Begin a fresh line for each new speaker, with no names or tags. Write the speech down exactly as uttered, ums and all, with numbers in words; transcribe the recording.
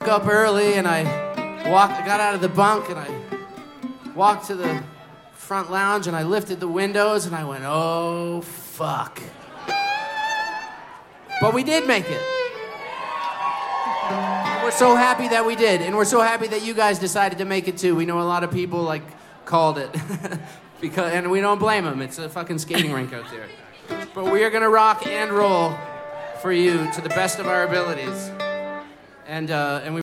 up early and I walked, I got out of the bunk and I walked to the front lounge and I lifted the windows and I went, oh, fuck. But we did make it. We're so happy that we did, and we're so happy that you guys decided to make it too. We know a lot of people like called it, because, and we don't blame them. It's a fucking skating rink out there. But we are gonna rock and roll for you to the best of our abilities, and uh, and we.